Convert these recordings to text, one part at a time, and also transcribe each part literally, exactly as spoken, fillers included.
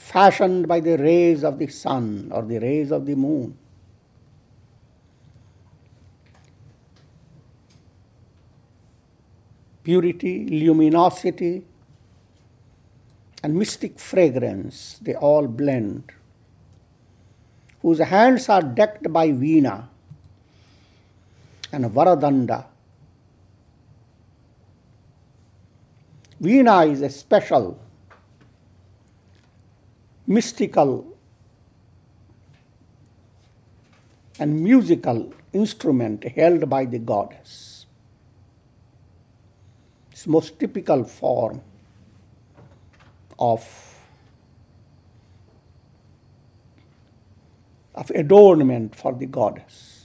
fashioned by the rays of the sun or the rays of the moon. Purity, luminosity, and mystic fragrance, they all blend. Whose hands are decked by Veena and Varadanda. Veena is a special, mystical, and musical instrument held by the goddess. It's the most typical form of, of adornment for the goddess.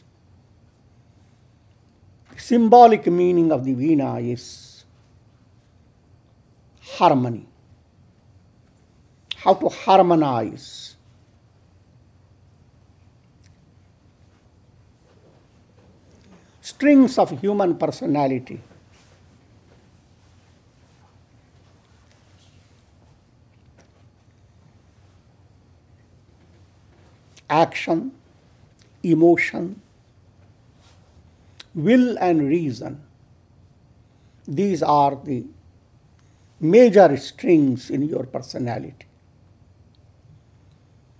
The symbolic meaning of the Veena is harmony. How to harmonize. Strings of human personality. Action, emotion, will and reason. These are the major strings in your personality.